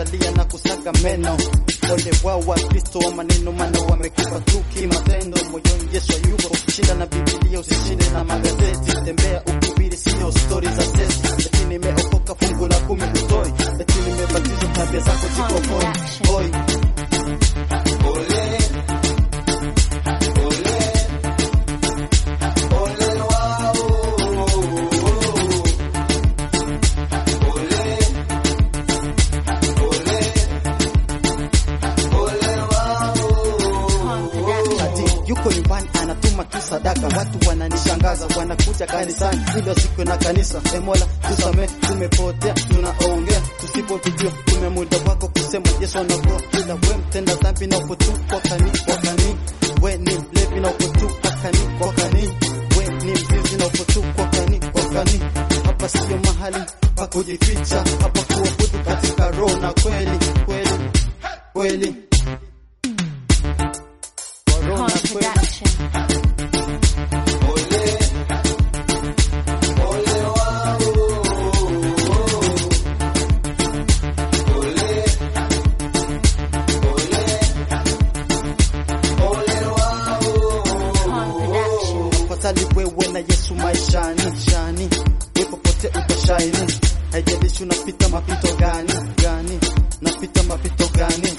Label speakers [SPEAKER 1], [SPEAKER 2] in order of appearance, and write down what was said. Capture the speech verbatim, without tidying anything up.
[SPEAKER 1] wanasalia na kusaga meno. Ole wao wa Kristo wa maneno maana wamekufa tu kimatendo. Moyoni Yesu yuko, shinda na Biblia usishinde na magazeti. Tembea ukubiri sio story za sesi. Eti nimeokoka fungu la kumi utoi. Eti nimebatizwa tabia zako ziko boy. Boy. Ole. Ole. Ole wao. Ole. Ole. Ole wao. Ati yuko nyumbani anatuma tu sadaka, watu wananishangaza, wanakuja kanisani ndio siku na kanisa. E Mola tusame, tumepotea tunaongea tusipotujua, tume muda wako kusema Yesu anakuwa kila wewe mtenda dhambi na uko tu kwa kani kwa kani, wewe ni mlevi na uko tu kwa kani kwa kani, wewe ni mzinzi na uko tu kwa kani kwa kani. Hapa sio mahali pa kujificha, hapa kuabudu katika roho na kweli kweli kweli, kwa roho na kweli. Tali wewe na Yesu maishani shani, wewe popote utashaini. Haijalishi unapita mapito gani gani, napita mapito gani.